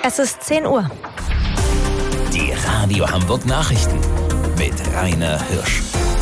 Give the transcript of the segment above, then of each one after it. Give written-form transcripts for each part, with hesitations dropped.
Es ist 10 Uhr. Die Radio Hamburg Nachrichten mit Rainer Hirsch.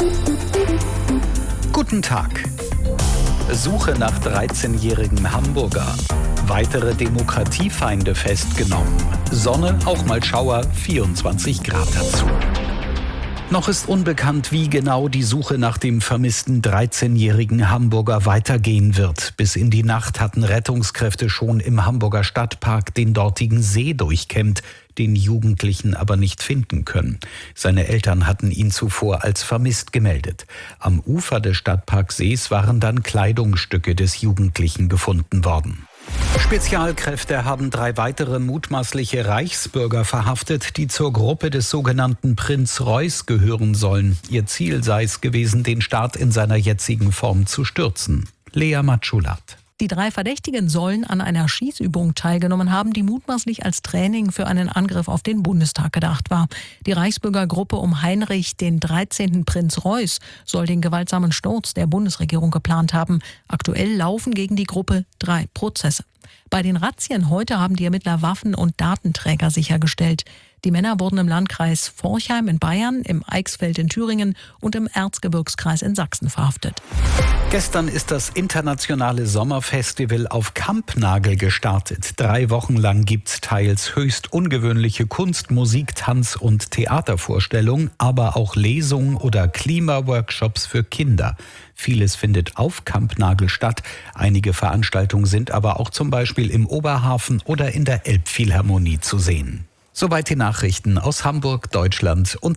Guten Tag. Suche nach 13-jährigen Hamburger. Weitere Demokratiefeinde festgenommen. Sonne, auch mal Schauer, 24 Grad dazu. Noch ist unbekannt, wie genau die Suche nach dem vermissten 13-jährigen Hamburger weitergehen wird. Bis in die Nacht hatten Rettungskräfte schon im Hamburger Stadtpark den dortigen See durchkämmt, den Jugendlichen aber nicht finden können. Seine Eltern hatten ihn zuvor als vermisst gemeldet. Am Ufer des Stadtparksees waren dann Kleidungsstücke des Jugendlichen gefunden worden. Spezialkräfte haben 3 weitere mutmaßliche Reichsbürger verhaftet, die zur Gruppe des sogenannten Prinz Reuß gehören sollen. Ihr Ziel sei es gewesen, den Staat in seiner jetzigen Form zu stürzen. Lea Matschulat. Die 3 Verdächtigen sollen an einer Schießübung teilgenommen haben, die mutmaßlich als Training für einen Angriff auf den Bundestag gedacht war. Die Reichsbürgergruppe um Heinrich den 13. Prinz Reuß soll den gewaltsamen Sturz der Bundesregierung geplant haben. Aktuell laufen gegen die Gruppe 3 Prozesse. Bei den Razzien heute haben die Ermittler Waffen und Datenträger sichergestellt. Die Männer wurden im Landkreis Forchheim in Bayern, im Eichsfeld in Thüringen und im Erzgebirgskreis in Sachsen verhaftet. Gestern ist das internationale Sommerfestival auf Kampnagel gestartet. 3 Wochen lang gibt's teils höchst ungewöhnliche Kunst-, Musik-, Tanz- und Theatervorstellungen, aber auch Lesungen oder Klimaworkshops für Kinder. Vieles findet auf Kampnagel statt. Einige Veranstaltungen sind aber auch zum Beispiel im Oberhafen oder in der Elbphilharmonie zu sehen. Soweit die Nachrichten aus Hamburg, Deutschland und